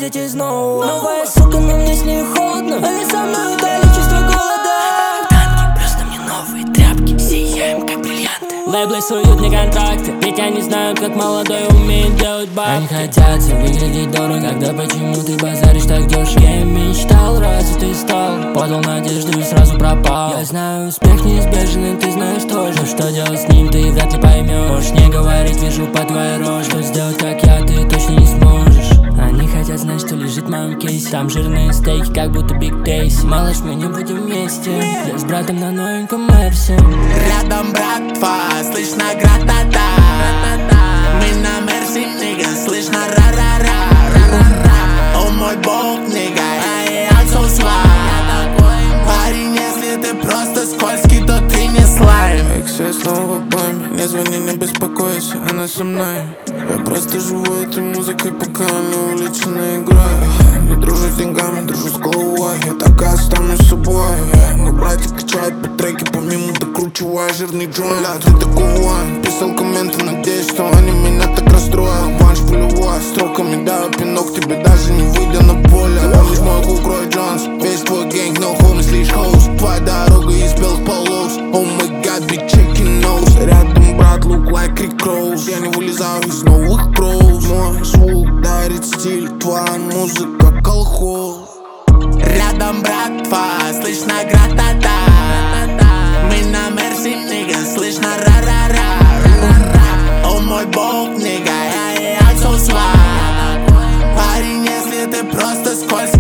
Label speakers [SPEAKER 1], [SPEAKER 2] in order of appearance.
[SPEAKER 1] зайти снова. Новая сука, но мне с ней холодно. Они со мной дали чувство голода. Танки, просто мне новые тряпки. Сияем как бриллианты. Лейблы суют мне контракты, ведь они знают, как молодой умеет делать бабки. Они хотят выглядеть дорого, когда почему ты базаришь так дешево? Я мечтал, разве ты стал? Подал надежду и сразу пропал. Я знаю, успех неизбежен, и ты знаешь тоже. Что делать с ним, ты вряд ли поймешь. Можешь не говорить, вижу по твоей роже. Что сделать, как я, ты точно не сможешь. Они хотят знать, что лежит в моем кейсе. Там жирные стейки, как будто Биг Тейси. Малыш, мы не будем вместе. Я с братом на новеньком Мерсе.
[SPEAKER 2] Рядом братва, слышно гра-та-та. Мы на Мерсе, нига, слышно ра-ра-ра. О мой бог, нига, I'm so slime. Парень, если ты просто скользкий, то ты не слайм.
[SPEAKER 3] Эксес снова в обойме, не звони, не беспокойся, она со мной. Я просто живу этой музыкой, пока не увлечена игрой. Не дружу с деньгами, дружу с головой, я так и останусь собой. Мой братик качает по треке, помимо докручивая жирный джойнт. Ты такой писал комменты, надеюсь, что они меня так расстроят. Панч пулевой, строками давя пинок, тебе даже не выйдя на поле. Помнишь мой хук Рой Джонс, весь твой гэнг, no homies, лишь хоус. Твоя дорога из белых полос, oh my god, big chicken nose. Рядом брат, look like Rick Ross. Я не вылезаю из новых проз. Мой звук дарит стиль, твоя музыка колхоз.
[SPEAKER 2] Рядом братва, слышно гра-та-та. Мы на Мерсе, нига, слышно ра-ра-ра. О мой бог, нига, I'm so slime. Парень, если ты просто скользкий,